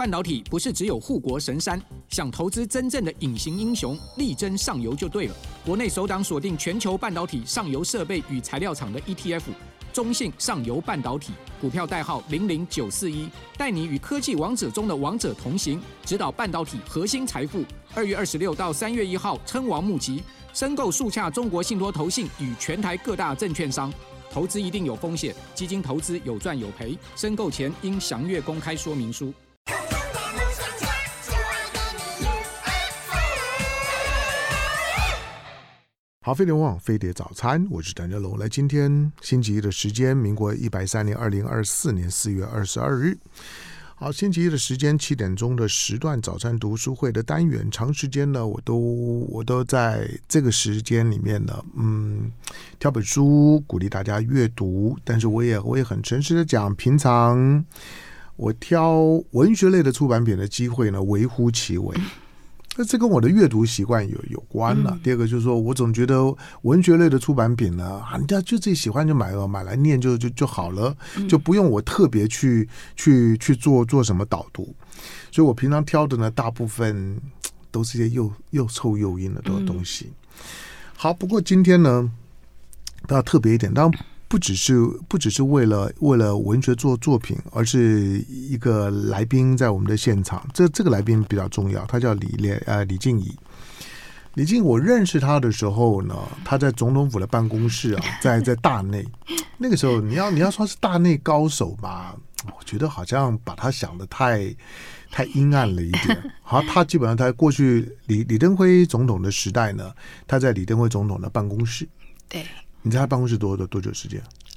半导体不是只有护国神山，想投资真正的隐形英雄，力争上游就对了。国内首档锁定全球半导体上游设备与材料厂的 ETF， 中信上游半导体，股票代号00941，带你与科技王者中的王者同行，指导半导体核心财富。2月26到3月1号称王募集，申购速洽中国信托投信与全台各大证券商。投资一定有风险，基金投资有赚有赔，申购前应详阅公开说明书。 好，飞碟网飞碟早餐，我是谭家龙。来，今天星期一的时间，民国130年2024年4月22日。好，星期一的时间7点钟的时段早餐读书会的单元，长时间呢，我都在这个时间里面呢，挑本书鼓励大家阅读，但是我也很诚实的讲，平常我挑文学类的出版品的机会呢，微乎其微。那这跟我的阅读习惯有关了。第二个就是说，我总觉得文学类的出版品呢，人家就自己喜欢就买来念就好了，就不用我特别去做什么导读。所以我平常挑的呢，大部分都是一些又臭又硬的东西。好，不过今天呢，比较特别一点，当然不只是为了文学做作品，而是一个来宾在我们的现场。这个来宾比较重要，他叫李静怡。李静，我认识他的时候呢，他在总统府的办公室啊，在大内。那个时候你要说是大内高手吧，我觉得好像把他想的太阴暗了一点。好，他基本上他过去李登辉总统的时代呢，他在李登辉总统的办公室。 对。 你在他办公室多久时间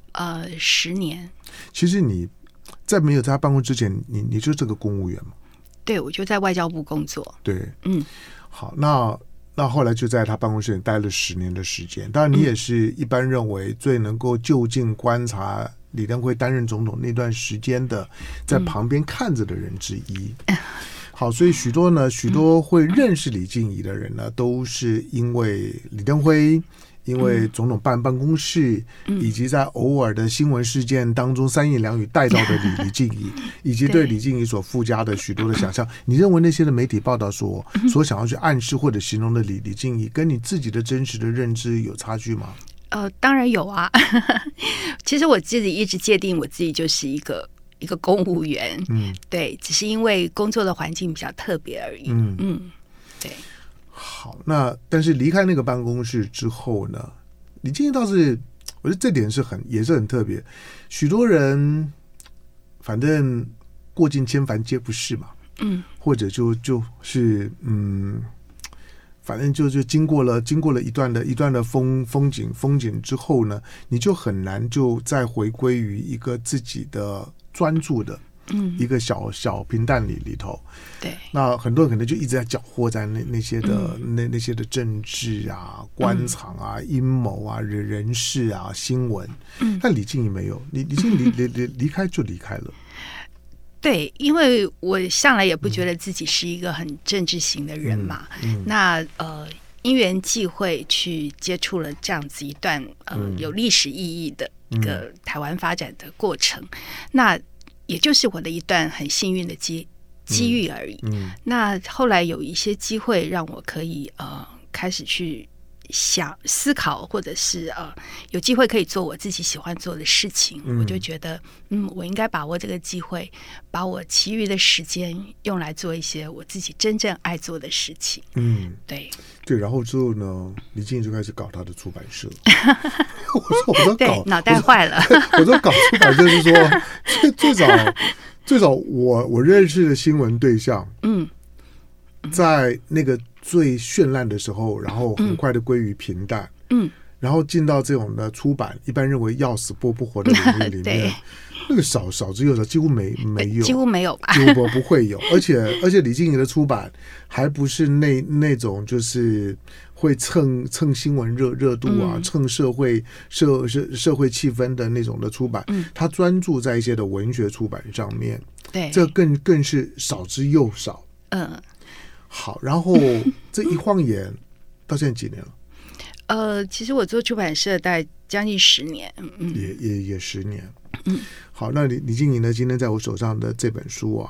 ？10年。 其实你在没有在他办公之前，你就是这个公务员嘛？ 对，我就在外交部工作。 对，好，那后来就在他办公室里待了10年的时间。当然，你也是一般认为最能够就近观察李登辉担任总统那段时间的，在旁边看着的人之一。好，所以许多会认识李静怡的人呢，都是因为李登辉。因为总统办公室，以及在偶尔的新闻事件当中三言两语带到的李静怡，以及对李静怡所附加的许多的想象，你认为那些的媒体报道所想要去暗示或者形容的李静怡，跟你自己的真实的认知有差距吗？ 当然有啊。其实我自己一直界定我自己就是一个公务员，对，只是因为工作的环境比较特别而已。对。 好，那但是离开那个办公室之后呢，李静怡倒是，我觉得这点也是很特别。许多人反正过尽千帆皆不是嘛，或者就是反正就经过了一段的风景之后呢，你就很难就再回归于一个自己的专注的。一个小平淡里头， 对，那很多人可能就一直在搅和在那些的政治啊、官场啊、阴谋啊、人事啊、新闻。但李静怡没有，李静怡离开就离开了。 对，因为我向来也不觉得自己是一个很政治型的人嘛。那因缘际会去接触了这样子一段有历史意义的一个台湾发展的过程，那也就是我的一段很幸运的机遇而已。那后来有一些机会让我可以开始去思考，或者是有机会可以做我自己喜欢做的事情，我就觉得我应该把握这个机会，把我其余的时间用来做一些我自己真正爱做的事情。对， 然后之后呢，李静怡就开始搞他的出版社。我说对，脑袋坏了。 我说搞出版社是说最早我认识的新闻对象，在那个最绚烂的时候，然后很快的归于平淡，然后进到这种的出版，一般认为要死不活的领域里面，那个少之又少，几乎没有， 几乎没有吧， 几乎不会有。而且李静怡的出版还不是那种就是会蹭新闻热度啊，蹭社会气氛的那种的出版，他专注在一些的文学出版上面， 对， 这更是少之又少。好，然后这一晃眼到现在几年了？ 其实我做出版社大概将近10年， 也10年。好，那李静怡呢？今天在我手上的这本书啊，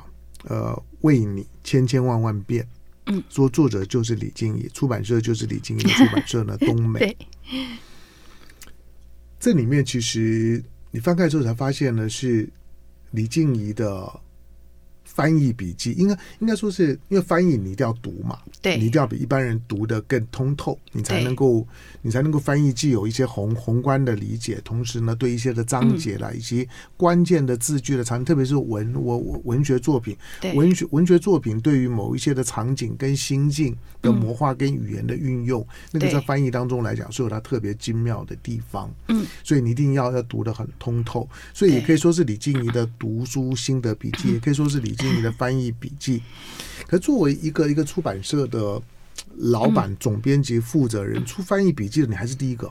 为你千千万万遍。说作者就是李静怡，出版社就是李静怡的出版社呢，东美。 对， 这里面其实你翻开之后才发现呢，是李静怡的翻译笔记，应该说是因为翻译你一定要读嘛， 对， 你一定要比一般人读得更通透，你才能够翻译既有一些宏观的理解，同时呢对一些的章节啦，以及关键的字句的场景，特别是文学作品，文学作品对于某一些的场景跟心境的魔化跟语言的运用，那个在翻译当中来讲是有它特别精妙的地方，所以你一定要读得很通透，所以也可以说是李静怡的读书心得笔记，也可以说是李静怡的翻译笔记。可作为一个出版社的老板、总编辑、负责人，出翻译笔记的你还是第一个。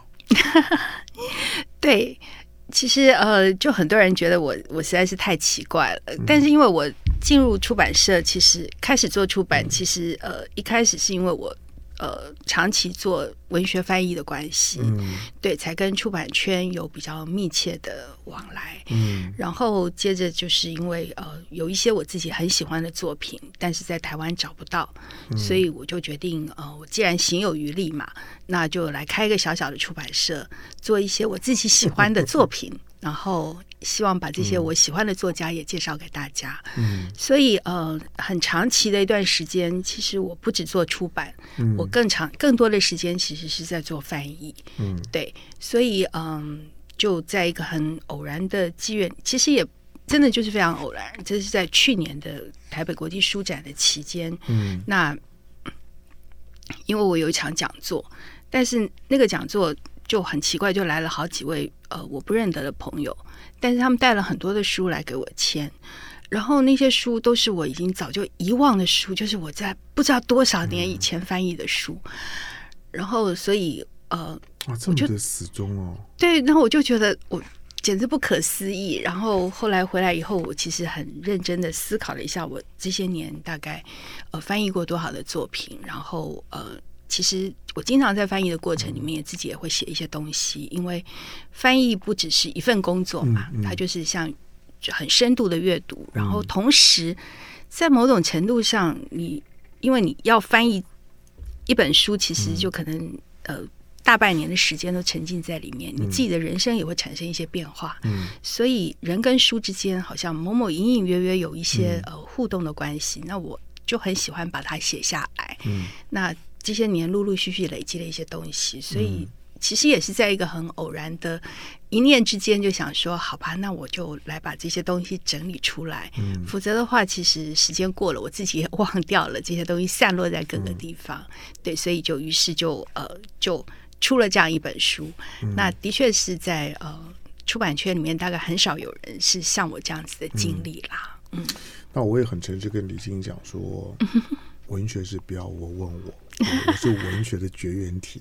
对，其实就很多人觉得我实在是太奇怪了，但是因为我进入出版社，其实开始做出版，其实一开始是因为我长期做文学翻译的关系，对，才跟出版圈有比较密切的往来，然后接着就是因为有一些我自己很喜欢的作品，但是在台湾找不到，所以我就决定我既然行有余力嘛，那就来开一个小小的出版社，做一些我自己喜欢的作品，然后希望把这些我喜欢的作家也介绍给大家。所以很长期的一段时间，其实我不只做出版，我更多的时间其实是在做翻译。对，所以就在一个很偶然的机缘，其实也真的就是非常偶然，这是在去年的台北国际书展的期间。那因为我有一场讲座，但是那个讲座就很奇怪，就来了好几位我不认得的朋友，但是他们带了很多的书来给我签，然后那些书都是我已经早就遗忘的书，就是我在不知道多少年以前翻译的书，然后所以这么的死忠哦。 对，然后我就觉得我简直不可思议。然后后来回来以后，我其实很认真的思考了一下，我这些年大概翻译过多少的作品，然后其实我经常在翻译的过程里面，自己也会写一些东西，因为翻译不只是一份工作嘛，它就是像很深度的阅读，然后同时在某种程度上，因为你要翻译一本书，其实就可能大半年的时间都沉浸在里面，你自己的人生也会产生一些变化，所以人跟书之间好像某某隐隐约约有一些互动的关系，那我就很喜欢把它写下来。那这些年陆陆续续累积了一些东西，所以其实也是在一个很偶然的一念之间，就想说好吧，那我就来把这些东西整理出来，否则的话其实时间过了，我自己也忘掉了，这些东西散落在各个地方。对，所以于是就出了这样一本书。那的确是在出版圈里面大概很少有人是像我这样子的经历啦。 那我也很诚实跟李静讲说，文学是不要我问我是文学的绝缘体。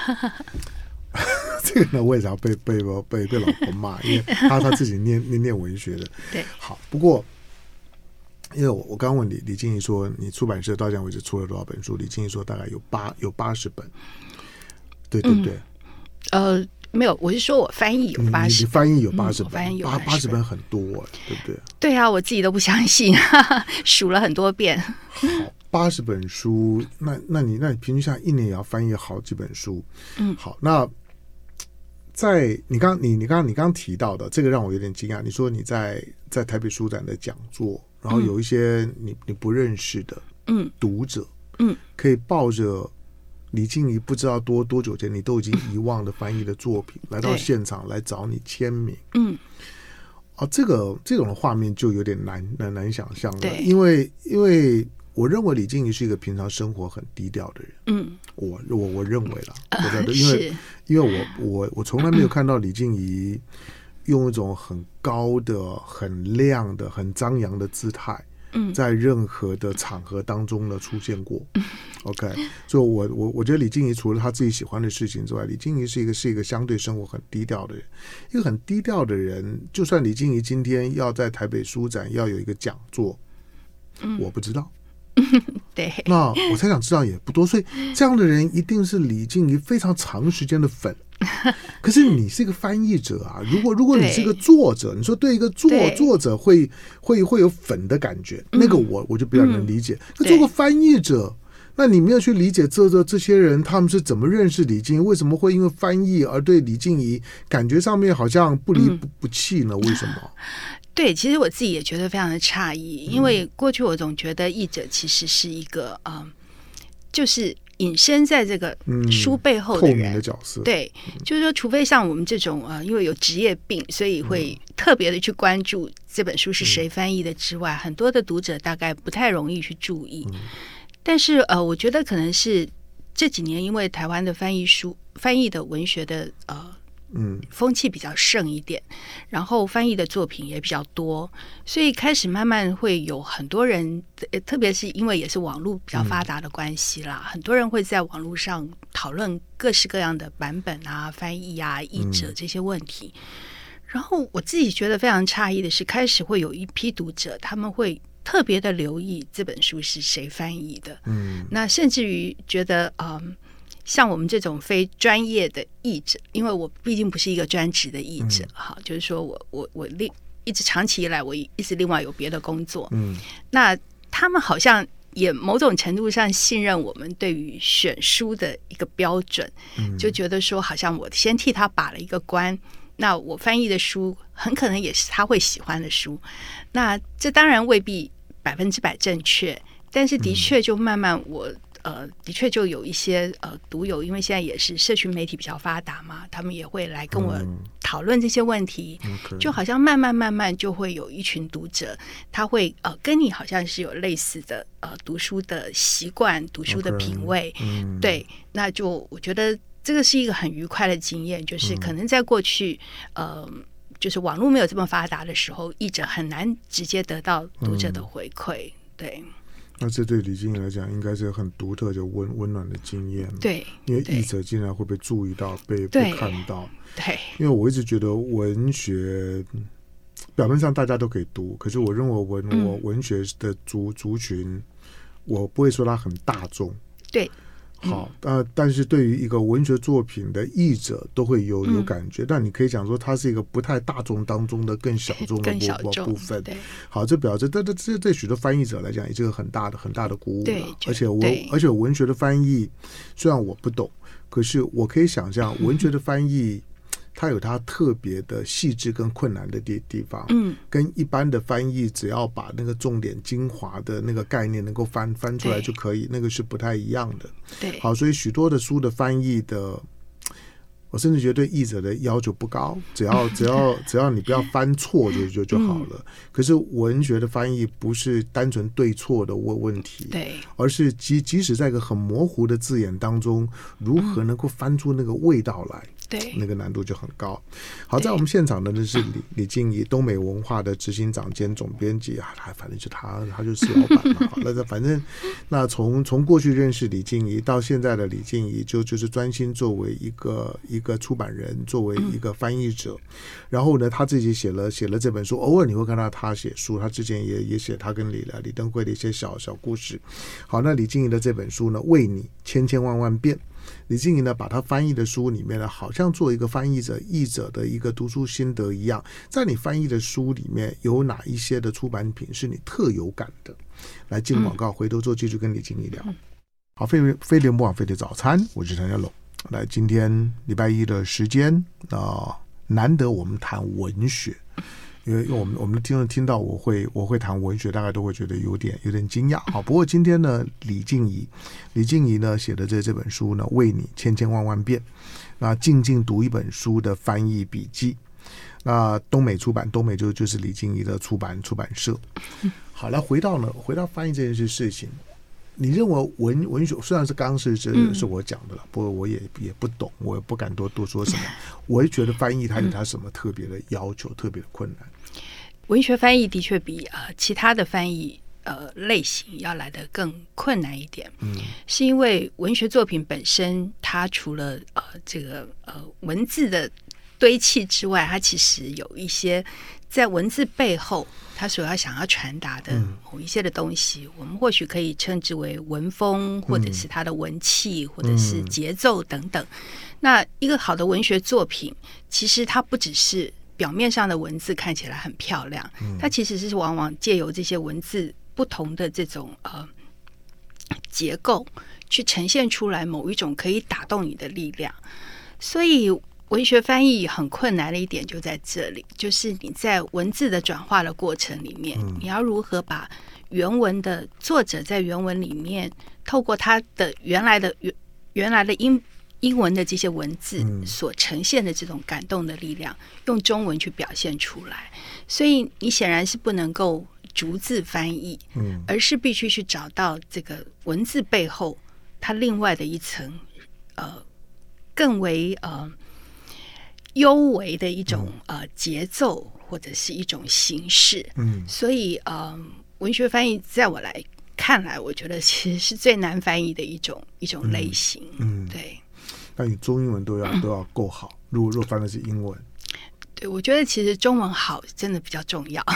这个呢，我也想被老婆骂，因为他自己念文学的。 对， 好，不过因为我刚问李静怡说，你出版社到现在为止出了多少本书？李静怡说大概有80本。对对对。 没有，我是说我翻译有80本， 你翻译有80本， 翻译有 80本很多，对不对？ 对啊，我自己都不相信，数了很多遍。 好，80本书，那你平均下一年也要翻译好几本书。好，那在你刚提到的这个让我有点惊讶，你说你在台北书展的讲座，然后有一些你不认识的读者，可以抱着李静怡不知道多久前你都已经遗忘的翻译的作品来到现场来找你签名。这种的画面就有点难想象了。因为我认为李静怡是一个平常生活很低调的人。我认为啦，因为我从来没有看到李静怡用一种很高的、很亮的、很张扬的姿态在任何的场合当中呢出现过。OK， 所以我觉得李静怡除了她自己喜欢的事情之外，李静怡是一个相对生活很低调的人。一个很低调的人，就算李静怡今天要在台北书展要有一个讲座，我不知道。 对， 那我才想知道也不多，所以这样的人一定是李静怡非常长时间的粉。 可是你是一个翻译者啊，如果你是一个作者，你说对一个作者会有粉的感觉，那个我就比较能理解。可做个翻译者，那你没有去理解这些人他们是怎么认识李静怡，为什么会因为翻译而对李静怡感觉上面好像不离不弃呢？为什么？ 对，其实我自己也觉得非常的诧异，因为过去我总觉得译者其实是一个就是隐身在这个书背后的人， 透明的角色。 对，就是说，除非像我们这种因为有职业病，所以会特别的去关注这本书是谁翻译的之外，很多的读者大概不太容易去注意。但是我觉得可能是这几年因为台湾的翻译的文学的风气比较盛一点，然后翻译的作品也比较多，所以开始慢慢会有很多人，特别是因为也是网络比较发达的关系啦，很多人会在网络上讨论各式各样的版本啊、翻译啊、译者这些问题。然后我自己觉得非常诧异的是，开始会有一批读者，他们会特别的留意这本书是谁翻译的，那甚至于觉得像我们这种非专业的译者，因为我毕竟不是一个专职的译者，就是说我一直长期以来我一直另外有别的工作，那他们好像也某种程度上信任我们对于选书的一个标准，就觉得说好像我先替他把了一个关，那我翻译的书很可能也是他会喜欢的书，那这当然未必100%正确，但是的确就慢慢的确就有一些读友，因为现在也是社群媒体比较发达嘛，他们也会来跟我讨论这些问题，就好像慢慢就会有一群读者，他会跟你好像是有类似的读书的习惯、读书的品味，对，那就我觉得这个是一个很愉快的经验，就是可能在过去就是网络没有这么发达的时候，译者很难直接得到读者的回馈，对。 那这对李静怡来讲应该是很独特就温暖的经验， 对， 因为译者竟然会被注意到，被看到， 对， 因为我一直觉得文学表面上大家都可以读，可是我认为文学的族群，我不会说它很大众， 对。 好，但是对于一个文学作品的译者都会有感觉，但你可以讲说它是一个不太大众当中的更小众的部分。好，这表示这对许多翻译者来讲也是个很大的鼓舞了。而且文学的翻译虽然我不懂，可是我可以想象文学的翻译它有它特别的细致跟困难的地方，跟一般的翻译只要把那个重点精华的那个概念能够翻出来就可以，那个是不太一样的。 对， 好，所以许多的书的翻译的，我甚至觉得对译者的要求不高，只要你不要翻错就好了。可是文学的翻译不是单纯对错的问题， 对， 而是即使在一个很模糊的字眼当中，如何能够翻出那个味道来。 对， 那个难度就很高。好，在我们现场的是李静怡，东美文化的执行长兼总编辑啊，反正就他就是老板嘛。好，那反正那从过去认识李静怡到现在的李静怡，就是专心作为一个出版人，作为一个翻译者。然后呢，他自己写了这本书，偶尔你会看到他写书，他之前也写他跟李登辉的一些小故事。好，那李静怡的这本书呢，为你千万遍。李静怡呢，把他翻译的书里面呢，好像做一个翻译者、译者的一个读书心得一样，在你翻译的书里面有哪一些的出版品是你特有感的？来进广告，回头做继续跟李静怡聊。好，飞碟不枉飞碟早餐，我是陈家龙。来，今天礼拜一的时间难得我们谈文学。因为我们的听众听到我会谈文学，大概都会觉得有点惊讶。好，不过今天呢，李静怡呢写的这本书呢，为你千万遍，那静读一本书的翻译笔记。那东美出版，东美就是李静怡的出版社。好了，回到翻译这件事情，你认为文学虽然是刚是我讲的了，不过我也不懂，我也不敢多说什么。我会觉得翻译它有它什么特别的要求，特别的困难。 文学翻译的确比其他的翻译类型要来得更困难一点，是因为文学作品本身它除了这个文字的堆砌之外，它其实有一些在文字背后他所要想要传达的某一些的东西，我们或许可以称之为文风，或者是他的文气，或者是节奏等等。那一个好的文学作品，其实它不只是表面上的文字看起来很漂亮，它其实是往往借由这些文字不同的这种结构，去呈现出来某一种可以打动你的力量。所以文学翻译很困难的一点就在这里，就是你在文字的转化的过程里面，你要如何把原文的作者在原文里面透过他的原来的英文的这些文字所呈现的这种感动的力量，用中文去表现出来。所以你显然是不能够逐字翻译，而是必须去找到这个文字背后它另外的一层更为幽微的一种节奏或者是一种形式。所以文学翻译在我看来，我觉得其实是最难翻译的一种类型。对。 那你中英文都要够好，如果翻的是英文。 对，我觉得其实中文好真的比较重要。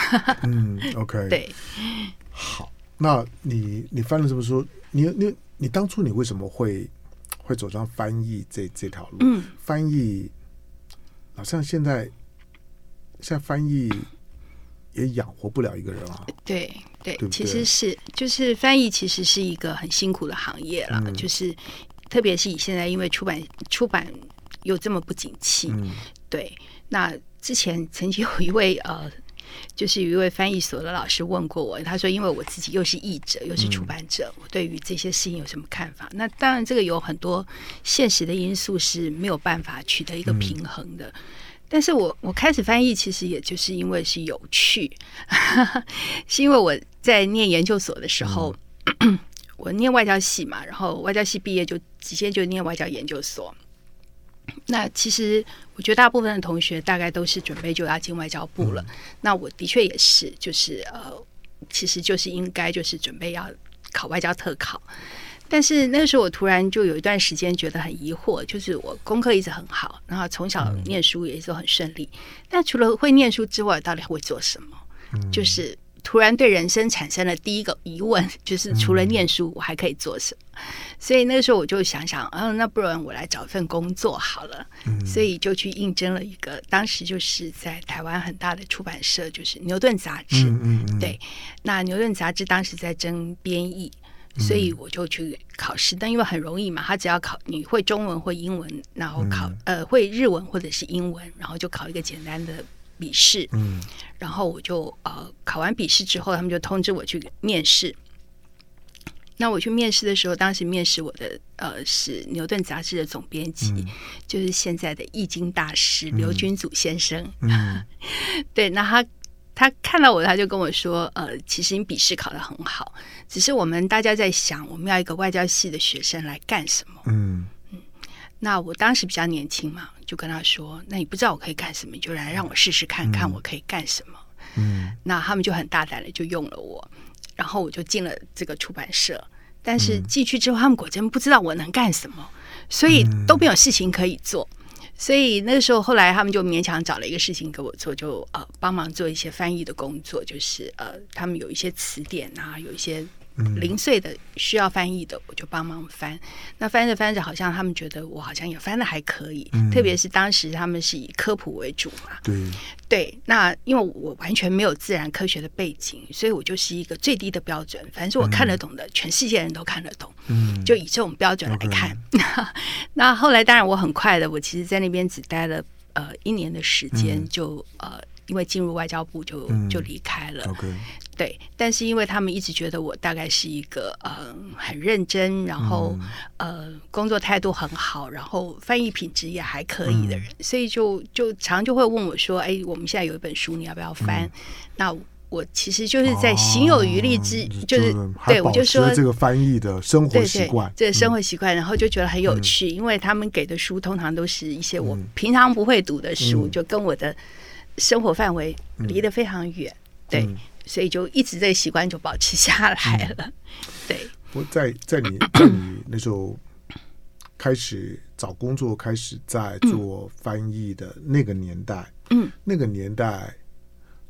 OK。 对。 好，那你翻了这本书，你当初你为什么会走上翻译这条路？翻译好像现在翻译也养活不了一个人啊。对， 其实就是翻译其实是一个很辛苦的行业了，就是特别是以现在因为出版又这么不景气，对。那之前曾经有一位就是有一位翻译所的老师问过我，他说因为我自己又是译者又是出版者，我对于这些事情有什么看法？那当然这个有很多现实的因素是没有办法取得一个平衡的。但是我开始翻译其实也就是因为是有趣是因为我在念研究所的时候我念外交系嘛，然后外交系毕业就直接就念外交研究所。那其实我觉得大部分的同学大概都是准备就要进外交部了，那我的确也是，就是其实就是应该就是准备要考外交特考。但是那个时候我突然就有一段时间觉得很疑惑，就是我功课一直很好，然后从小念书也一直很顺利，但除了会念书之外，到底会做什么？就是突然对人生产生了第一个疑问，就是除了念书我还可以做什么？所以那个时候我就想想那不然我来找份工作好了。所以就去应征了一个当时就是在台湾很大的出版社，就是牛顿杂志。对，那牛顿杂志当时在征编译，所以我就去考试，但因为很容易嘛，他只要考你会中文或英文，然后会日文或者是英文，然后就考一个简单的笔试。然后我就考完笔试之后，他们就通知我去面试。那我去面试的时候，当时面试我的是牛顿杂志的总编辑，就是现在的易经大师刘君祖先生。对，那他看到我，他就跟我说其实你笔试考得很好，只是我们大家在想我们要一个外交系的学生来干什么。那我当时比较年轻嘛，就跟他说那你不知道我可以干什么，你就来让我试试看看我可以干什么。那他们就很大胆的就用了我，然后我就进了这个出版社。但是进去之后他们果真不知道我能干什么，所以都没有事情可以做。所以那个时候后来他们就勉强找了一个事情给我做，就帮忙做一些翻译的工作，就是他们有一些词典啊，有一些零碎的需要翻译的，我就帮忙翻。那翻着翻着，好像他们觉得我好像也翻得还可以，特别是当时他们是以科普为主嘛。对，那因为我完全没有自然科学的背景，所以我就是一个最低的标准，反正我看得懂的，全世界人都看得懂，就以这种标准来看。那后来当然我很快的，我其实在那边只待了1年的时间，就因为进入外交部就离开了。对，但是因为他们一直觉得我大概是一个很认真，然后工作态度很好，然后翻译品质也还可以的人，所以就常就会问我说我们现在有一本书你要不要翻。那我其实就是在行有余力就是对我就说这个翻译的生活习惯， 这个生活习惯，然后就觉得很有趣，因为他们给的书通常都是一些我平常不会读的书，就跟我的生活范围离得非常远。对，所以就一直这个习惯就保持下来了。对， 我在你那时候开始找工作，开始在做翻译的那个年代，那个年代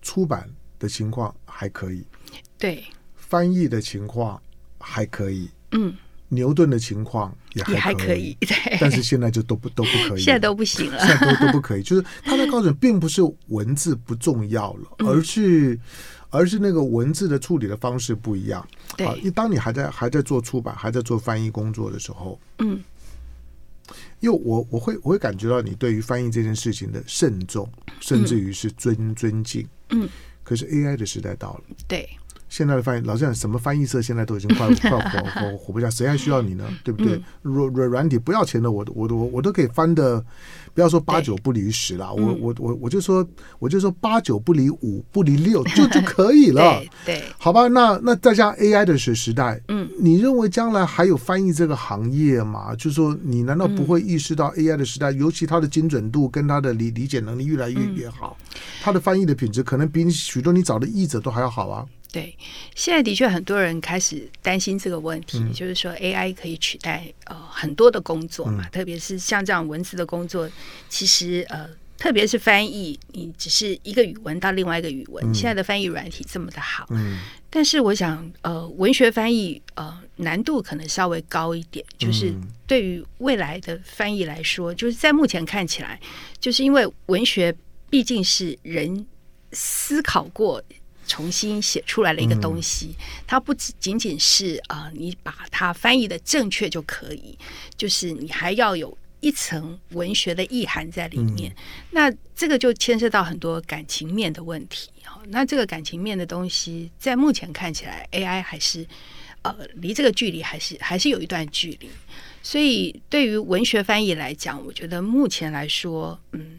出版的情况还可以， 对， 翻译的情况还可以，牛顿的情况也还可以， 对， 但是现在就都不可以， 现在都不行了， 现在都不可以。就是他在告诉你，并不是文字不重要了，而是那个文字的处理的方式不一样。 对， 当你还在做出版，还在做翻译工作的时候，因为我会感觉到你对于翻译这件事情的慎重，甚至于是尊敬。可是 AI 的时代到了， 对。 现在的翻译，老实讲，什么翻译社现在都已经快活不下，谁还需要你呢？对不对？软体不要钱的，我都可以翻的，不要说8、9不离10啦，我就说8、9不离5不离6就可以了。 对， 好吧，那再加上 AI 的时代，你认为将来还有翻译这个行业吗？就是说，你难道不会意识到 AI 的时代，尤其它的精准度跟它的理解能力越来越好，它的翻译的品质可能比许多你找的译者都还要好啊。 对，现在的确很多人开始担心这个问题，就是说 AI 可以取代很多的工作嘛，特别是像这样文字的工作，其实特别是翻译，你只是一个语文到另外一个语文，现在的翻译软体这么的好，但是我想文学翻译难度可能稍微高一点，就是对于未来的翻译来说，就是在目前看起来，就是因为文学毕竟是人思考过重新写出来的一个东西，它不仅仅是你把它翻译的正确就可以，就是你还要有一层文学的意涵在里面。那这个就牵涉到很多感情面的问题。那这个感情面的东西，在目前看起来 AI 还是离这个距离还是有一段距离。所以对于文学翻译来讲，我觉得目前来说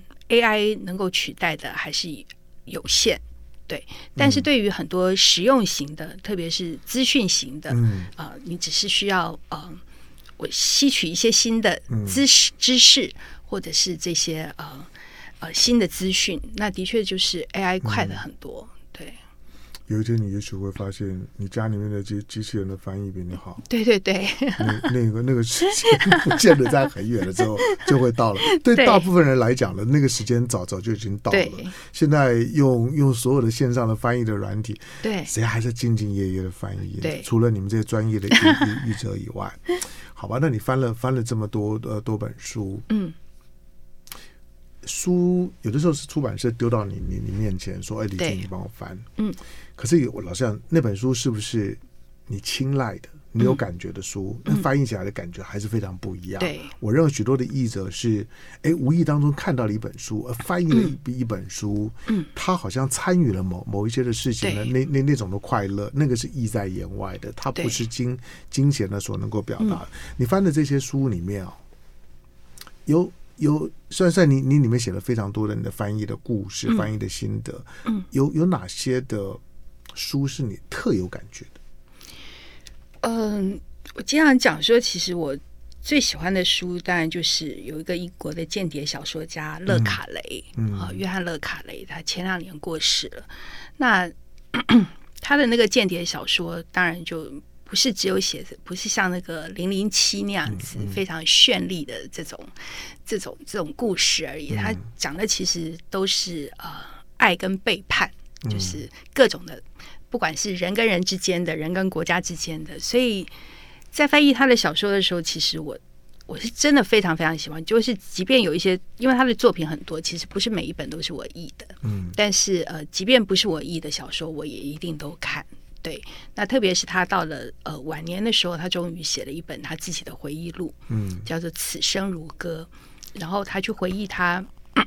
AI 能够取代的还是有限。对，但是对于很多实用型的，特别是资讯型的，你只是需要我吸取一些新的知识，或者是这些新的资讯，那的确就是 AI 快了很多。对， 有一天你也许会发现，你家里面的机器人的翻译比你好。 对对对， 那个时间不见得在很远的时候就会到了。对大部分人来讲的那个时间早就已经到了。现在用所有的线上的翻译的软体，对，谁还是兢兢业业的翻译？对，除了你们这些专业的译者以外，好吧，那你翻了这么多本书，书有的时候是出版社丢到你面前说：“哎，李静，你帮我翻。”可是我老实讲，那本书是不是你青睐的、你有感觉的书？那翻译起来的感觉还是非常不一样。对，我认为许多的译者是无意当中看到了一本书，而翻译了一本书，他好像参与了某一些的事情呢，那种的快乐，那个是意在言外的，它不是精简的所能够表达的。你翻的这些书里面有虽然你里面写了非常多的你的翻译的故事、翻译的心得，有哪些的书是你特有感觉的？ 我经常讲说，其实我最喜欢的书，当然就是有一个英国的间谍小说家勒卡雷，约翰勒卡雷，他前2年过世了。那他的那个间谍小说，当然就不是只有写，不是像那个007那样子非常绚丽的这种故事而已。他讲的其实都是爱跟背叛，就是各种的，不管是人跟人之间的，人跟国家之间的。所以在翻译他的小说的时候，其实我是真的非常非常喜欢。就是即便有一些，因为他的作品很多，其实不是每一本都是我译的，但是即便不是我译的小说，我也一定都看。对，那特别是他到了晚年的时候，他终于写了一本他自己的回忆录，叫做《此生如歌》，然后他去回忆他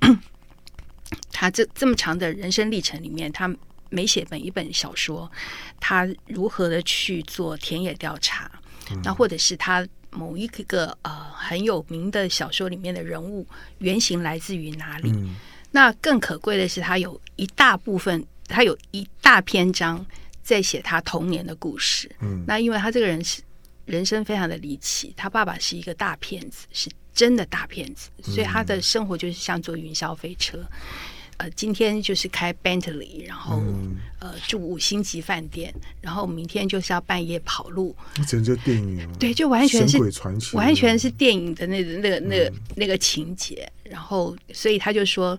这么长的人生历程里面，他每写一本小说，他如何的去做田野调查，那或者是他某一个很有名的小说里面的人物原型来自于哪里。那更可贵的是，他有一大篇章在写他童年的故事。那因为他这个人生非常的离奇，他爸爸是一个大骗子，是真的大骗子，所以他的生活就是像坐云霄飞车。今天就是开 Bentley， 然后住5星级饭店，然后明天就是要半夜跑路， 这就电影了。 对，就完全是神鬼传奇， 完全是电影的那个情节。然后，所以他就说，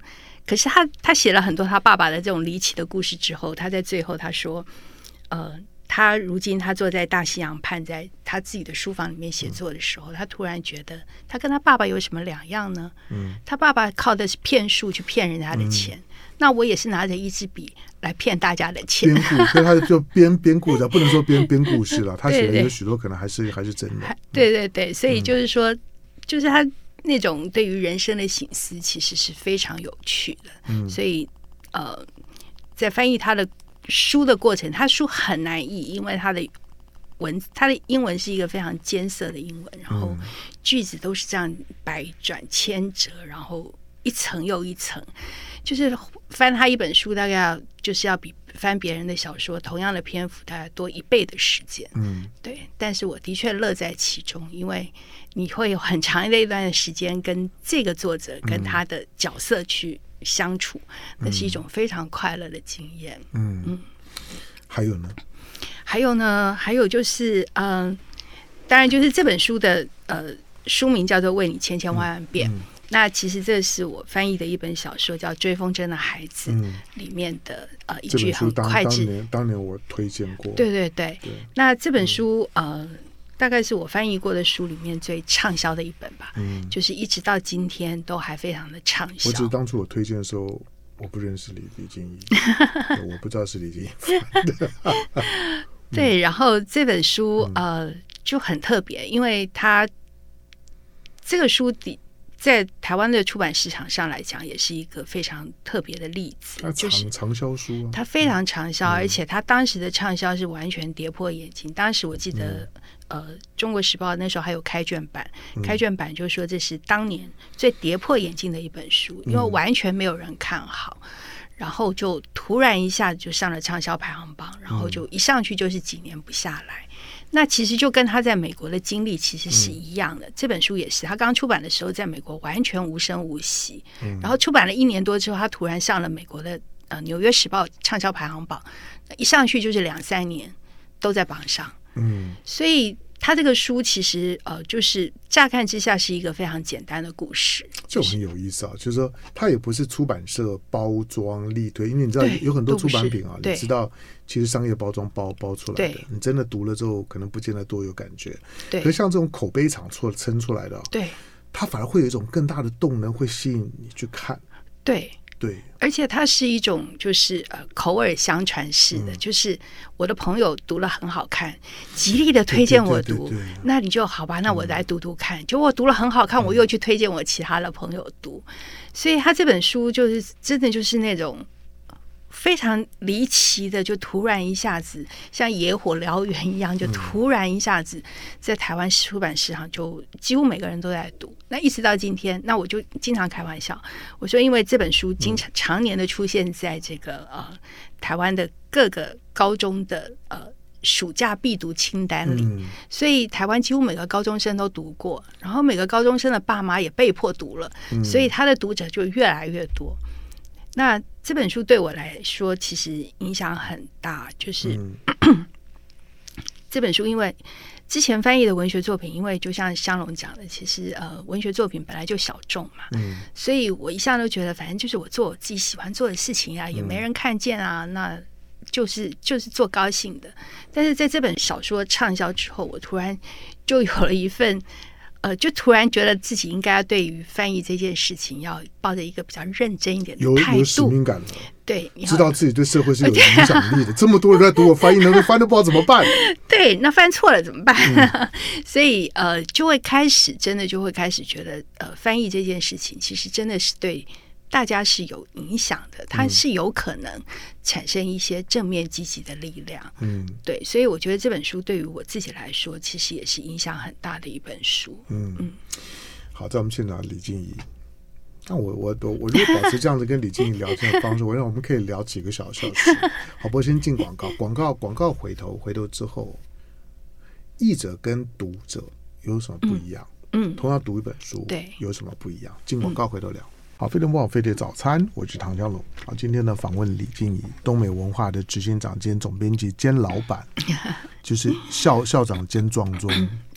可是他写了很多他爸爸的这种离奇的故事之后，他在最后他说，他如今他坐在大西洋畔，在他自己的书房里面写作的时候，他突然觉得他跟他爸爸有什么两样呢？他爸爸靠的是骗术去骗人家的钱，那我也是拿着一支笔来骗大家的钱。 编故，所以他就编故事，不能说编故事了。他写的有许多可能还是真的。 对对对，所以就是说，就是他那种对于人生的省思，其实是非常有趣的。所以在翻译他的书的过程，他书很难译，因为他的英文是一个非常艰涩的英文，然后句子都是这样百转千折，然后一层又一层，就是翻他一本书大概就是要比翻别人的小说同样的篇幅大概多1倍的时间。对，但是我的确乐在其中，因为你会有很长的一段时间跟这个作者跟他的角色去相处，那是一种非常快乐的经验。 还有呢？ 还有就是当然就是这本书的书名叫做《为你千千万万遍》。那其实这是我翻译的一本小说，叫《追风筝的孩子》里面的一句很脍炙。 当年我推荐过。 对对对。那这本书大概是我翻译过的书里面最畅销的一本吧。就是一直到今天都还非常的畅销。 我只是当初我推荐的时候，我不认识李金怡，我不知道是李金怡翻的。 对，然后这本书就很特别，因为它这个书在台湾的出版市场上来讲，也是一个非常特别的例子。就是长销书啊， 它非常长销，而且它当时的畅销是完全跌破眼镜。当时我记得中国时报那时候还有开卷版，开卷版就说这是当年最跌破眼镜的一本书，因为完全没有人看好，然后就突然一下子就上了畅销排行榜，然后就一上去就是几年不下来。那其实就跟他在美国的经历其实是一样的。这本书也是他刚出版的时候在美国完全无声无息，然后出版了1年多之后，他突然上了美国的纽约时报畅销排行榜，一上去就是2-3年都在榜上。所以他这个书其实就是乍看之下是一个非常简单的故事， 就很有意思啊。就是说，它也不是出版社包装力推，因为你知道有很多出版品啊，你知道其实商业包装包出来的，你真的读了之后可能不见得多有感觉。可是像这种口碑厂撑出来的，它反而会有一种更大的动能，会吸引你去看。对， 而且它是一种就是口耳相传式的，就是我的朋友读了很好看，极力的推荐我读，那你就好吧，那我来读读看。就我读了很好看，我又去推荐我其他的朋友读，所以他这本书就是真的就是那种非常离奇的，就突然一下子像野火燎原一样，就突然一下子在台湾出版市场就几乎每个人都在读。那一直到今天，那我就经常开玩笑，我说因为这本书常年的出现在这个台湾的各个高中的暑假必读清单里，所以台湾几乎每个高中生都读过，然后每个高中生的爸妈也被迫读了，所以他的读者就越来越多。那这本书对我来说其实影响很大，就是这本书因为之前翻译的文学作品，因为就像香龙讲的，其实文学作品本来就小众嘛，所以我一向都觉得反正就是我做我自己喜欢做的事情啊，也没人看见啊，那就是做高兴的。但是在这本小说畅销之后，我突然就有了一份就突然觉得自己应该对于翻译这件事情要抱着一个比较认真一点的态度， 有使命感的。 对， 知道自己对社会是有影响力的。这么多人在读我翻译，能够翻都不知道怎么办。 对，那翻错了怎么办？所以就会开始真的就会开始觉得翻译这件事情其实真的是对大家是有影响的，它是有可能产生一些正面积极的力量。对，所以我觉得这本书对于我自己来说，其实也是影响很大的一本书。 好，在我们现场李静怡，那我如果保持这样子跟李静怡聊天的方式，我想我们可以聊几个小时。好，不过先进广告回头之后，译者跟读者有什么不一样？同样读一本书，对，有什么不一样？进广告回头聊。好，飞碟不枉飞碟早餐，我是唐湘龙。好，今天呢访问李静怡，东美文化的执行长兼总编辑兼老板，就是校长兼撞钟。 对，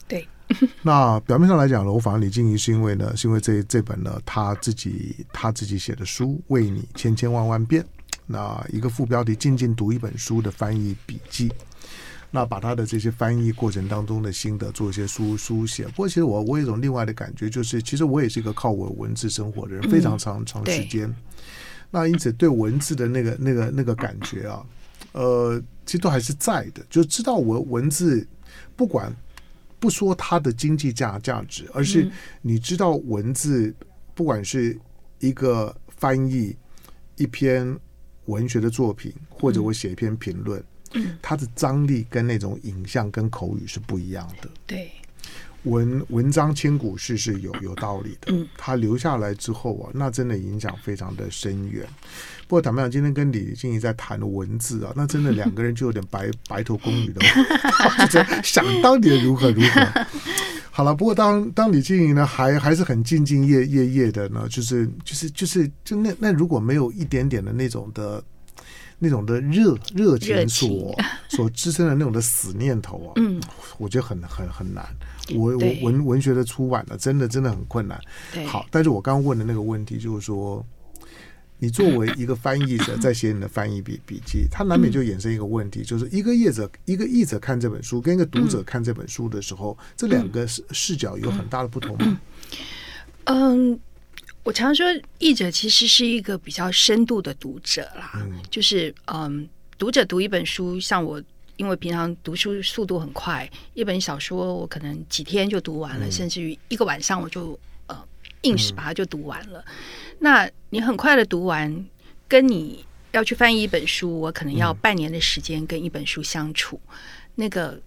那表面上来讲呢，我反而李静怡是因为这本呢他自己写的书《为你千千万万遍》，那一个副标题静静读一本书的翻译笔记，那把他的这些翻译过程当中的心得做一些书写。不过其实我有一种另外的感觉，就是其实我也是一个靠文字生活的人，非常长时间。那因此对文字的那个感觉啊，其实都还是在的，就知道文字不说它的经济价值，而是你知道文字不管是一个翻译一篇文学的作品，或者我写一篇评论，它的张力跟那种影像跟口语是不一样的。 对， 文章千古事是有道理的，它留下来之后啊，那真的影响非常的深远。不过坦白讲，今天跟李静怡在谈文字啊，那真的两个人就有点白头宫女的，就想当年如何。好了，不过当李静怡呢，还是很兢兢业的呢，就是那如果没有一点点的那种的热情所支撑的那种的死念头啊，我觉得很难。我文学的出版呢，真的很困难。好，但是我刚刚问的那个问题就是说，你作为一个翻译者在写你的翻译笔记，它难免就衍生一个问题，就是一个译者看这本书跟一个读者看这本书的时候，这两个视角有很大的不同吗？ 我常说译者其实是一个比较深度的读者啦，就是读者读一本书，像我因为平常读书速度很快，一本小说我可能几天就读完了，甚至于一个晚上我就硬是把它就读完了。那你很快的读完，跟你要去翻译一本书，我可能要半年的时间跟一本书相处，那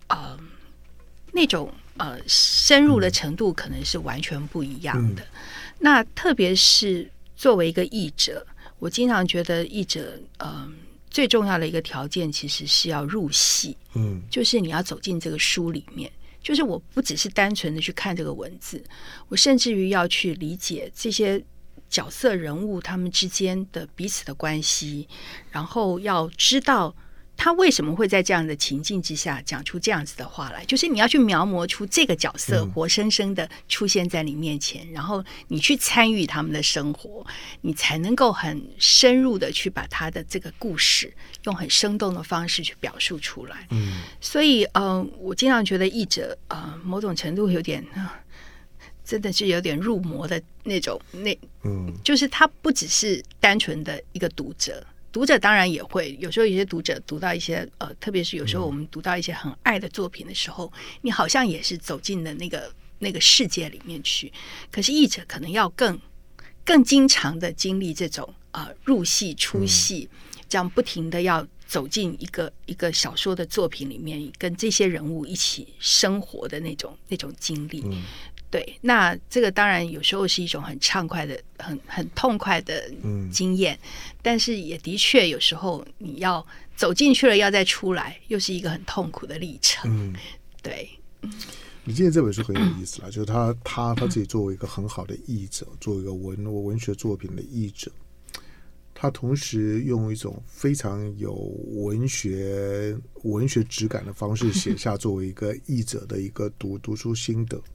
种深入的程度可能是完全不一样的。那特别是作为一个译者，我经常觉得译者最重要的一个条件其实是要入戏，就是你要走进这个书里面，就是我不只是单纯的去看这个文字，我甚至于要去理解这些角色人物他们之间的彼此的关系，然后要知道他为什么会在这样的情境之下讲出这样子的话来，就是你要去描摹出这个角色活生生的出现在你面前，然后你去参与他们的生活，你才能够很深入的去把他的这个故事用很生动的方式去表述出来。所以我经常觉得译者某种程度有点真的是有点入魔的那种，就是他不只是单纯的一个读者当然也会有时候，有些读者读到一些特别是有时候我们读到一些很爱的作品的时候，你好像也是走进了那个世界里面去。可是译者可能要更经常的经历这种入戏出戏，这样不停的要走进一个小说的作品里面，跟这些人物一起生活的那种经历。对，那这个当然有时候是一种很畅快的、很痛快的经验，但是也的确有时候你要走进去了，要再出来，又是一个很痛苦的历程。对。 你今天这本书很有意思啦，就是他自己作为一个很好的译者，作为一个文学作品的译者，他同时用一种非常有文学质感的方式写下作为一个译者的一个读书心得。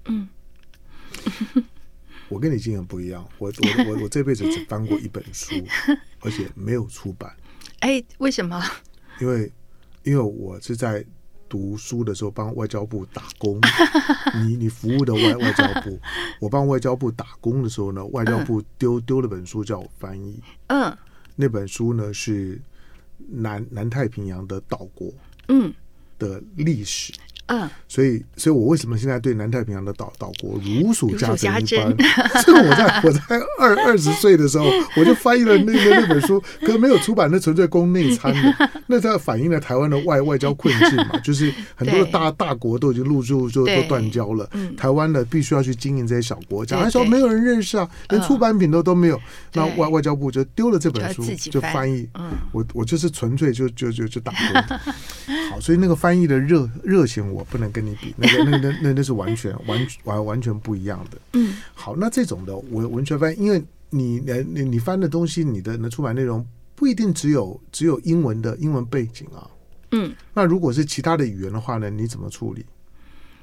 我跟你经验不一样，我这辈子只翻过一本书，而且没有出版。 为什么？ 因为我是在读书的时候帮外交部打工，你服务的外交部，我帮外交部打工的时候呢，外交部丢了本书叫我翻译。那本书呢是南太平洋的岛国的历史。所以我为什么现在对南太平洋的岛国如数家珍一般？这个我在20岁的时候我就翻译了那本书，可是没有出版，那纯粹供内参的。那它反映了台湾的外交困境嘛，就是很多的大国都已经入驻就都断交了，台湾呢必须要去经营这些小国家，那时候没有人认识啊，连出版品都没有。那外交部就丢了这本书，就翻译。我就是纯粹就打工。好，所以那个翻译的热情我不能跟你比，那是完全不一样的。好，那这种的文学翻译，因为你翻的东西，你的出版内容不一定只有英文背景啊。那如果是其他的语言的话呢，你怎么处理？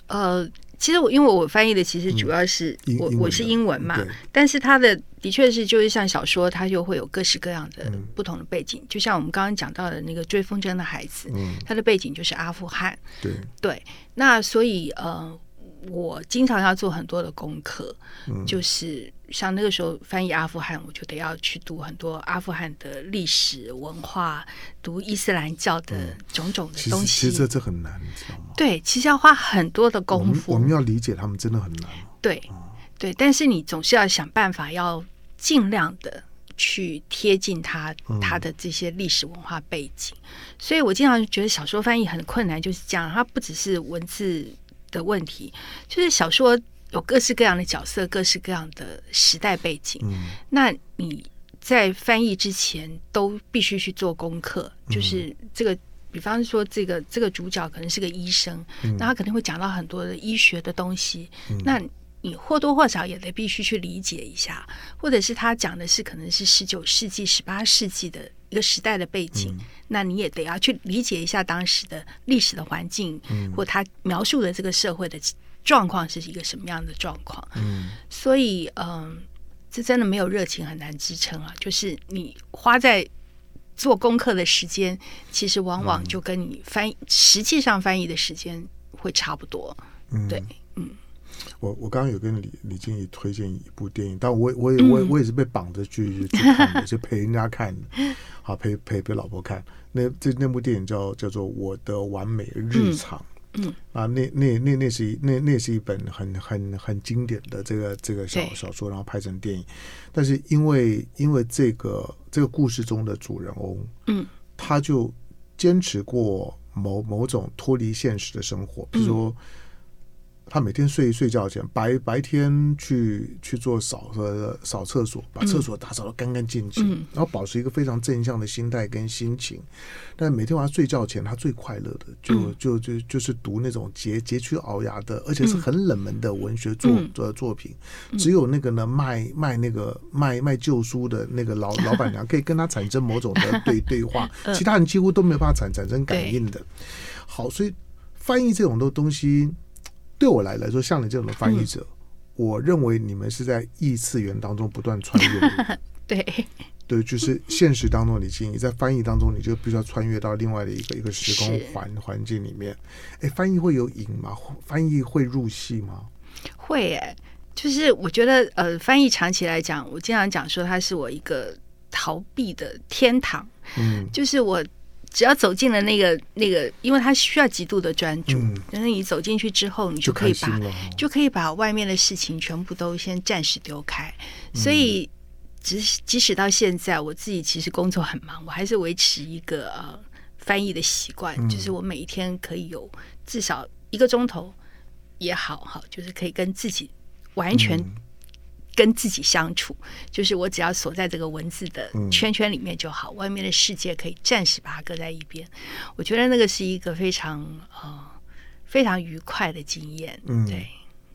其实因为我翻译的其实主要是、我是英文嘛，但是它的确是就是像小说，它就会有各式各样的不同的背景，就像我们刚刚讲到的那个追风筝的孩子，它的背景就是阿富汗，对，那所以我经常要做很多的功课，就是像那个时候翻译阿富汗，我就得要去读很多阿富汗的历史文化，读伊斯兰教的种种的东西。 其实这很难，你知道吗？ 对，其实要花很多的功夫。 我们要理解他们真的很难。 对，对，但是你总是要想办法，要尽量的去贴近他的这些历史文化背景。所以我经常觉得小说翻译很困难，就是这样，它不只是文字的问题，就是小说有各式各样的角色，各式各样的时代背景，那你在翻译之前都必须去做功课，就是这个比方说这个主角可能是个医生，那他可能会讲到很多的医学的东西，那你或多或少也得必须去理解一下，或者是他讲的是可能是19世纪18世纪的一个时代的背景，那你也得要去理解一下当时的历史的环境，或他描述的这个社会的状况是一个什么样的状况。所以这真的没有热情很难支撑啊，就是你花在做功课的时间，其实往往就跟你实际上翻译的时间会差不多。对， 我刚刚有跟李静怡推荐一部电影，但我也是被绑着去看的，是陪人家看的，好陪老婆看。那部电影叫做《我的完美日常》。那是一本很经典的这个小说，然后拍成电影。但是因为这个故事中的主人翁，他就坚持过某种脱离现实的生活，比如说他每天睡觉前白天去做扫厕所，把厕所打扫得干干净净，然后保持一个非常正向的心态跟心情。但每天晚上睡觉前，他最快乐的就是读那种佶屈聱牙的，而且是很冷门的文学作品。只有那个呢卖旧书的那个老板娘可以跟他产生某种的对话，其他人几乎都没有办法产生感应的。好，所以翻译这种的东西，对我来说，像你这种的翻译者，我认为你们是在异次元当中不断穿越。对，就是现实当中你在翻译当中，你就必须要穿越到另外的一个时空环境里面。翻译会有瘾吗？翻译会入戏吗？ 会耶，就是我觉得翻译长期来讲，我经常讲说它是我一个逃避的天堂。就是我只要走进了那个，因为它需要极度的专注，但是你走进去之后，你就可以把外面的事情全部都先暂时丢开。所以即使到现在，我自己其实工作很忙，我还是维持一个翻译的习惯，就是我每一天可以有至少1个钟头也好，就是可以跟自己完全跟自己相处，就是我只要锁在这个文字的圈圈里面就好，外面的世界可以暂时把它搁在一边。我觉得那个是一个非常愉快的经验。对，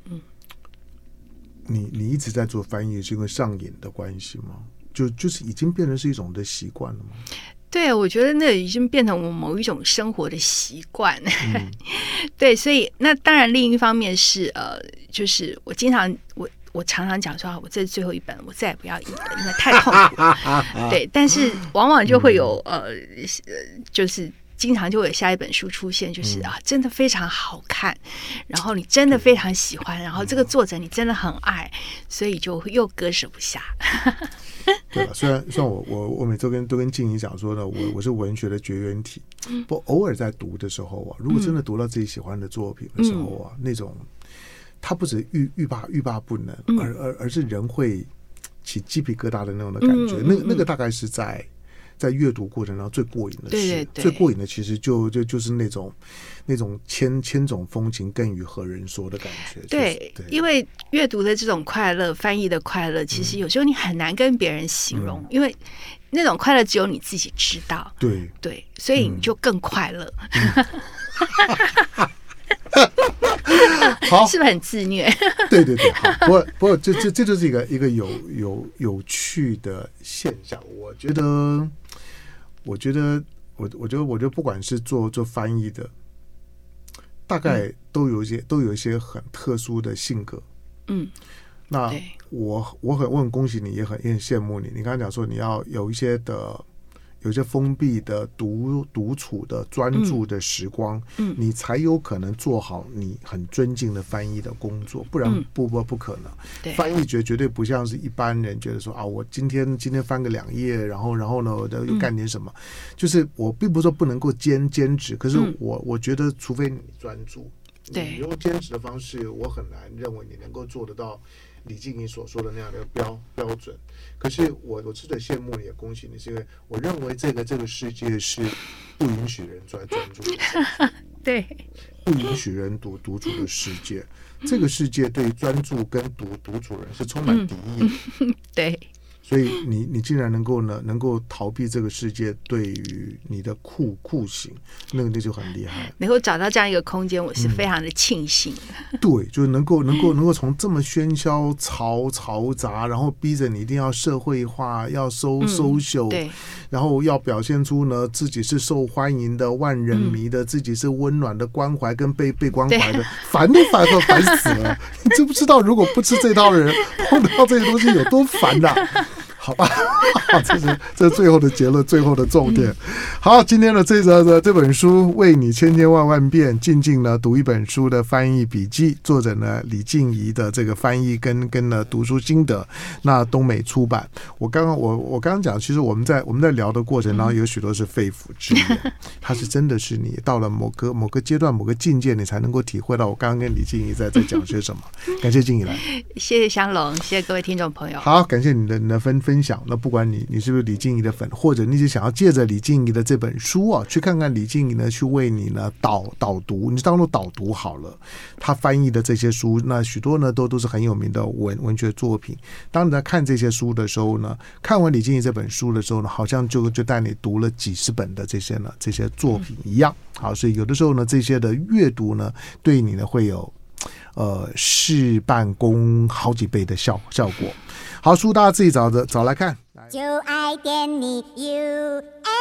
你一直在做翻译，是因为上瘾的关系吗？就是已经变成是一种的习惯了吗？ 对，我觉得那已经变成我某一种生活的习惯。对，所以那当然另一方面是就是我常常讲说，我这是最后一本，我再也不要印了，因为太痛苦。对，但是往往就会有就是经常就会有下一本书出现，就是真的非常好看，然后你真的非常喜欢，然后这个作者你真的很爱，所以就又割舍不下。 对了，虽然我每周都跟静怡讲说呢，我是文学的绝缘体，不偶尔在读的时候如果真的读到自己喜欢的作品的时候那种他不止欲罢不能，而是人会起鸡皮疙瘩的那种的感觉。那个大概是在阅读过程当中最过瘾的事。对，最过瘾的其实就是那种千种风情更与何人说的感觉。 对，因为阅读的这种快乐，翻译的快乐，其实有时候你很难跟别人形容，因为那种快乐只有你自己知道。对，所以你就更快乐。 好， 是不是很自虐？对， 好。不过这就是一个有趣的现象。我觉得不管是做翻译的，大概都有一些很特殊的性格。那我很恭喜你，也很羡慕你。你刚才讲说你要有一些封闭的独处的专注的时光，你才有可能做好你很尊敬的翻译的工作，不然不可能。翻译绝对不像是一般人觉得说啊，我今天翻个2页，然后呢我又干点什么。就是我并不是说不能够兼职，可是我觉得除非你专注，你用兼职的方式，我很难认为你能够做得到李静怡所说的那样的标准。可是我之所以羡慕你，也恭喜你，是因为我认为这个世界是不允许人专注的， 对， 不允许人独处的世界。这个世界对于专注跟独处人是充满敌意的。 对。 所以你竟然能够逃避这个世界对于你的酷刑，那就很厉害。 能够找到这样一个空间，我是非常的庆幸。 对，就是能够从这么喧嚣嘈杂，然后逼着你一定要社会化，要social， 对， 然后要表现出呢自己是受欢迎的、万人迷的，自己是温暖的关怀跟被关怀的，烦死了。你知不知道，如果不吃这套的人碰到这些东西有多烦啊？好吧，这是最后的结论，最后的重点。好，今天的这本书为你千千万遍，静静呢读一本书的翻译笔记，作者呢李静怡的这个翻译跟呢读书心得，那东美出版。我刚刚讲，其实我们在聊的过程当中，有许多是肺腑之言，它是真的是你到了某个阶段、某个境界，你才能够体会到我刚刚跟李静怡在讲些什么。感谢静怡来， 谢谢香龙，谢谢各位听众朋友。 好，感谢你的分享。那不管你是不是李静怡的粉，或者你只想要借着李静怡的这本书啊，去看看李静怡呢，去为你呢导读，你当做导读好了。他翻译的这些书，那许多呢都是很有名的文学作品。当你在看这些书的时候呢，看完李静怡这本书的时候呢，好像就带你读了几十本的这些作品一样。好，所以有的时候呢，这些的阅读呢，对你呢会有事半功好几倍的效果。好，书大家自己找来看。就爱点你 UFO。